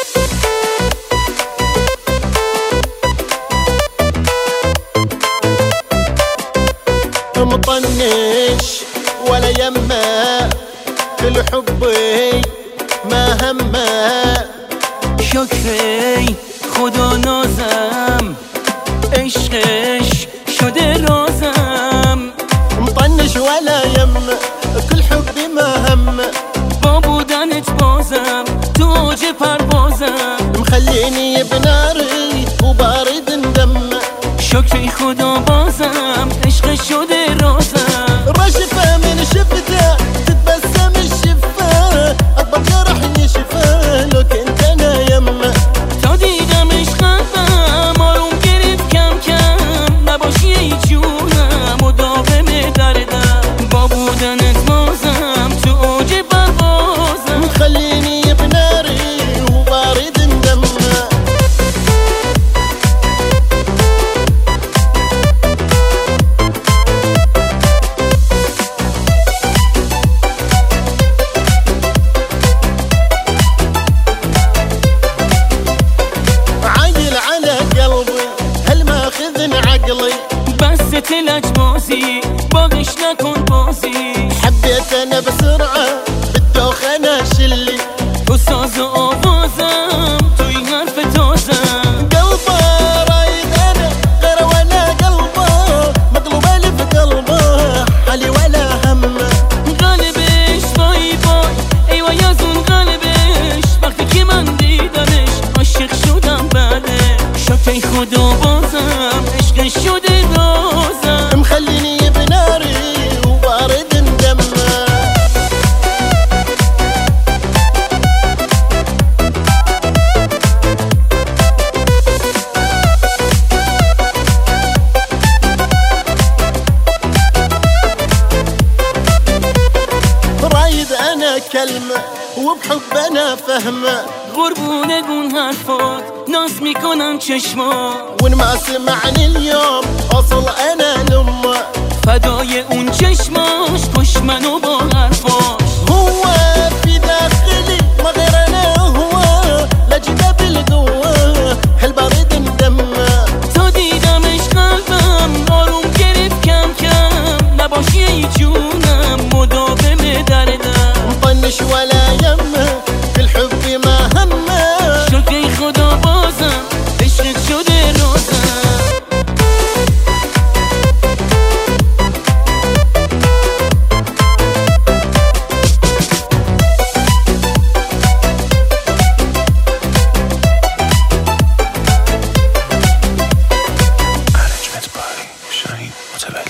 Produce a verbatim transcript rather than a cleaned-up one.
مطنش ولا يمه كل حبي ما همه شکری خدا نازم عشقش شده رازم مطنش ولا يمه كل حبي ما همه با بودنت بازم تو اوج پروازم مخليني بناري وبارد ندمه شکری خدا بازم عشقش شده رازم رشفه من شفته تتبسم الشفه اطبق جرح يشفه لو كنت انا يمه تا دیدمش قلبم آروم گرفت کم کم نباشی ای جونم مداوم دردم با بودنت بازم تو اوج پروازم خليني بناري وبارد ندمه بس تلج بازی باقیش نکن بازی حبيت انا بسرعة بالدوخ انا شلي وساز و آوازم توی حرف تازم قلبه رايد انا غير ولا قلبه مقلوب الف قلبه حالي ولا همه قلبش بای بای ایوه یزون قلبش وقتی که من دیدمش عاشق شدم بله شکر خدا بازم عشقش شده رازم مخليني بناري وبارد ندمه رايد انا كلمة وبحب انا فهمه قربونه گون حرفات ناز میکنم چشما وان ما سمعني اليوم اصل انا لامه فدای اون چشماش پشت منو با حرفاش هو في داخلي ما غير انا هو لجده بالقوه هالبرد ندمه تا دیدمش قلبم آروم گرفت کم کم نباشی ای جونم مداوم دردم مطنش ولا يمه كل حبي ما همه شکر خدا بازم عشقت شده رازم Management by Shane Motivate.